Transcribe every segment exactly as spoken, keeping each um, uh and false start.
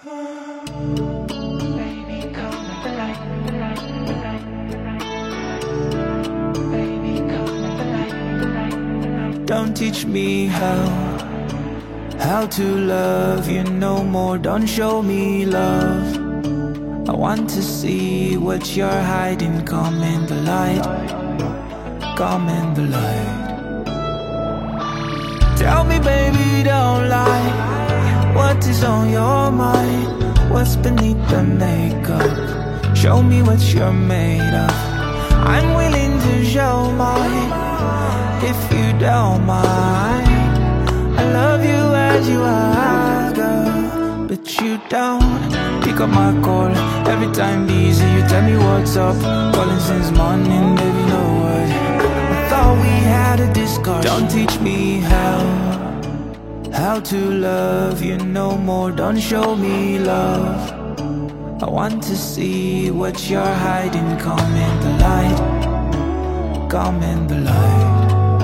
Don't teach me how, how to love you no more. Don't show me love. I want to see what you're hiding. Come in the light, come in the light. Tell me baby, don't lie. What is on your mind? What's beneath the makeup? Show me what you're made of. I'm willing to show mine, if you don't mind. I love you as you are, girl, but you don't pick up my call. Every time busy, you tell me what's up. Calling since morning, baby, no word. I thought we had a discussion. Don't teach me how, how to love you no more. Don't show me love. I want to see what you're hiding. Come in the light, come in the light.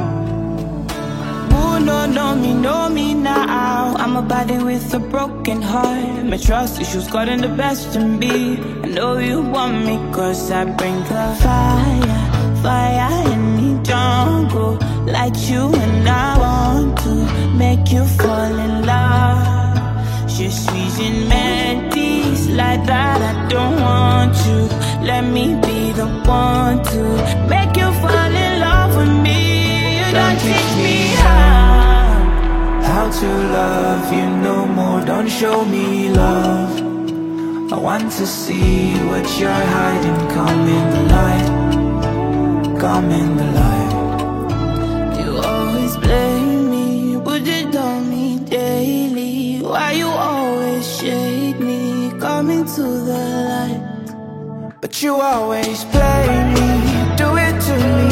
No, know me, know me now. I'm a body with a broken heart. My trust issues gotten the best of me. I know you want me cause I bring the fire, fire in the jungle. Light you and I want to make you fall in love. Je suis une métisse like that. I don't want you. Let me be the one to make you fall in love with me. You don't teach me how, how to love you no more. Don't show me love. I want to see what you're hiding. Come in the light, come in the light. You always blame me, put it on me daily. Why you always shade me? Come into the light, but you always play me, do it to me.